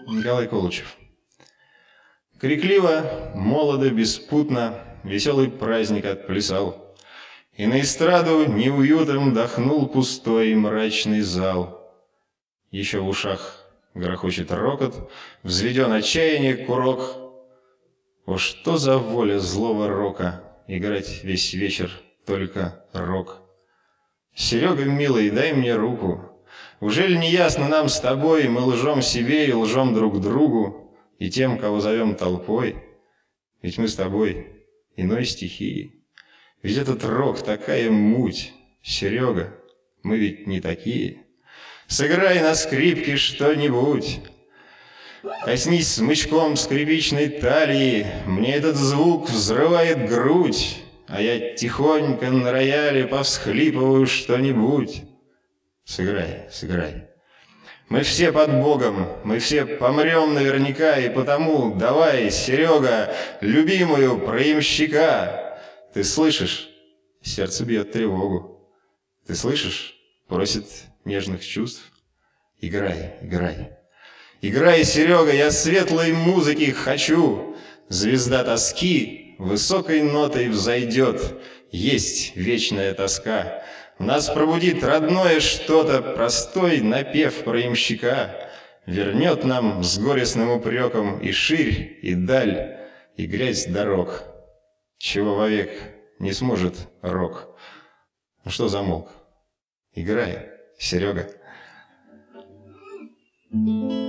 Николай Колычев. Крикливо, молодо, беспутно веселый праздник отплясал, и на эстраду неуютом дохнул пустой мрачный зал. Еще в ушах грохочет рокот, взведен отчаяние курок. О, что за воля злого рока играть весь вечер только рок! Серега, милый, дай мне руку. Ужели не ясно нам с тобой, мы лжем себе и лжем друг другу, и тем, кого зовем толпой? Ведь мы с тобой иной стихии. Ведь этот рок такая муть. Серега, мы ведь не такие. Сыграй на скрипке что-нибудь. Коснись смычком скрипичной талии. Мне этот звук взрывает грудь, а я тихонько на рояле повсхлипываю что-нибудь. Сыграй, сыграй. Мы все под Богом, мы все помрем наверняка, и потому давай, Серега, любимую про ямщика. Ты слышишь? Сердце бьет тревогу. Ты слышишь? Просит нежных чувств. Играй, играй. Играй, Серега, я светлой музыки хочу. Звезда тоски высокой нотой взойдет. Есть вечная тоска. Нас пробудит родное что-то, простой напев про ямщика. Вернет нам с горестным упреком и ширь, и даль, и грязь дорог. Чего вовек не сможет рок. Ну что замолк? Играй, Серега.